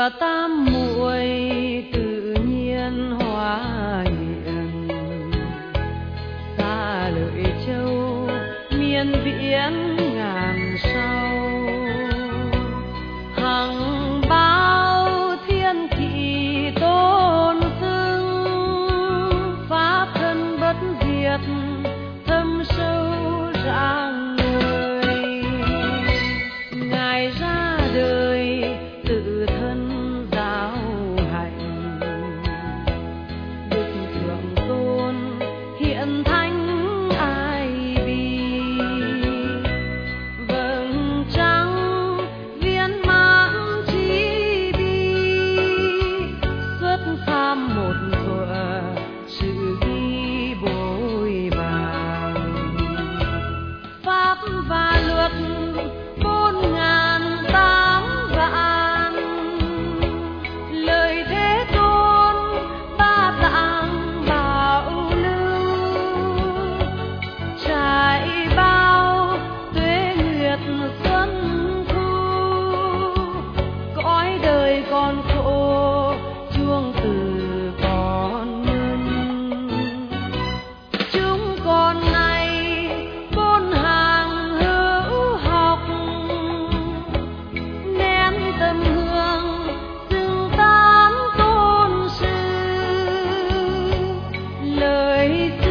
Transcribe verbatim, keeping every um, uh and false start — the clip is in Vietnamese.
tam muội tự nhiên hóa hiện, xa lợi châu miền biển ngàn sau, hằng bao thiên kỵ tôn xưng, pháp thân bất diệt thâm sâu rạng người. Ngài ra đời tự thân giáo hạnh, đức thượng tôn hiện thánh ai bi, vầng trăng viên mãn trí bi, xuất phàm một thuở sự ghi bội vàng. Pháp và luật bốn ngàn tám vạn, lời Thế Tôn ba tạng bảo lưu, trải bao tuế nguyệt xuân thu, cõi đời còn khổ chuông từ còn ngân. Chúng con này bốn hàng hữu học, nén tâm hương xưng tám tôn sư, lời